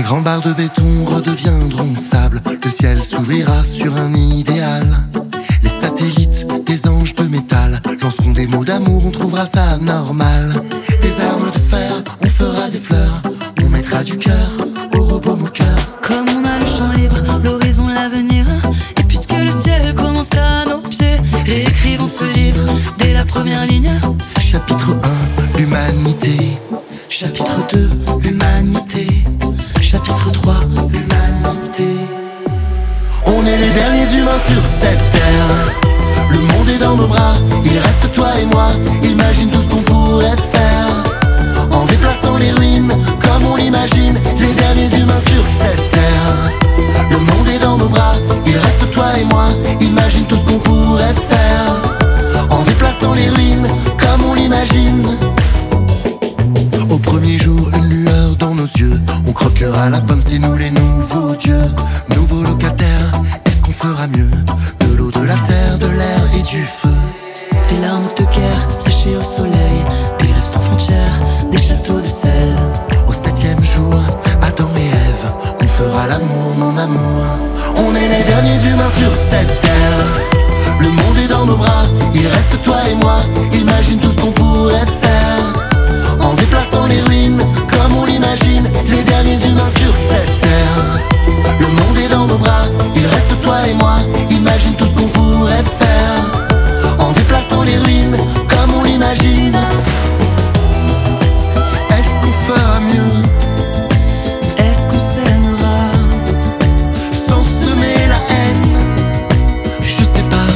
grands barres de béton redeviendront sable. Le ciel s'ouvrira sur un idéal. Les satellites, des anges de métal, lanceront des mots d'amour, on trouvera ça normal. Des armes de fer, on fera des fleurs, on mettra du cœur au robot moqueur. Comme on a le champ libre, l'horizon, l'avenir, et puisque le ciel commence à nos pieds, réécrivons ce livre dès la première ligne. Chapitre 1, l'humanité. Chapitre 2, l'humanité. Chapitre 3, l'humanité. On est les derniers humains sur cette terre. Le monde est dans nos bras, il reste toi et moi. Imagine tout ce qu'on pourrait faire en déplaçant les ruines comme on l'imagine. Les derniers humains sur cette terre. Le monde est dans nos bras, il reste toi et moi. Imagine tout ce qu'on pourrait faire en déplaçant les ruines comme on l'imagine. Au premier jour, une lueur dans nos yeux. On croquera la pomme, c'est nous les nouveaux dieux. Nouveaux locataires, est-ce qu'on fera mieux? De l'eau, de la terre, de l'air et du feu. Des larmes de guerre séchées au soleil, des rêves sans frontières, des châteaux de sel. Au 7e jour, Adam et Ève, on fera l'amour, mon amour. On est les derniers humains sur cette terre. Le monde est dans nos bras, il reste toi et moi. Imagine tout ce qu'on pourrait faire en déplaçant les ruines comme on l'imagine. Les derniers humains sur cette terre. Le monde est dans nos bras, il reste toi et moi. Imagine tout ce qu'on pourrait faire en déplaçant les ruines comme on l'imagine. Est-ce qu'on fera mieux? Est-ce qu'on s'aimera Sans semer la haine? Je sais pas.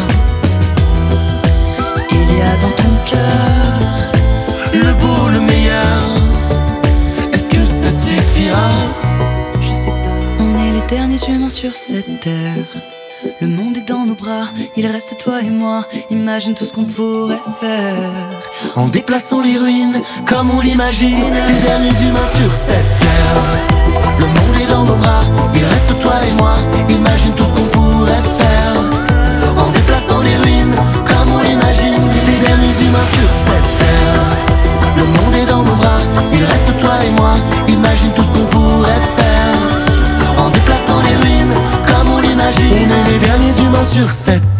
Il y a dans ton cœur Le beau, le meilleur. Est-ce que ça suffira? Je sais pas. On est les derniers humains sur cette terre. Le monde est dans nos bras, il reste toi et moi. Imagine tout ce qu'on pourrait faire En déplaçant les ruines comme on l'imagine. Les derniers humains sur cette terre. Le monde est dans nos bras, il reste toi et moi. Imagine tout ce qu'on pourrait faire en déplaçant les ruines comme on l'imagine. Les derniers humains sur cette terre. Le monde est dans nos bras, il reste toi et moi. Imagine tout ce qu'on pourrait faire en déplaçant les ruines comme on l'imagine. On est les derniers humains sur cette terre.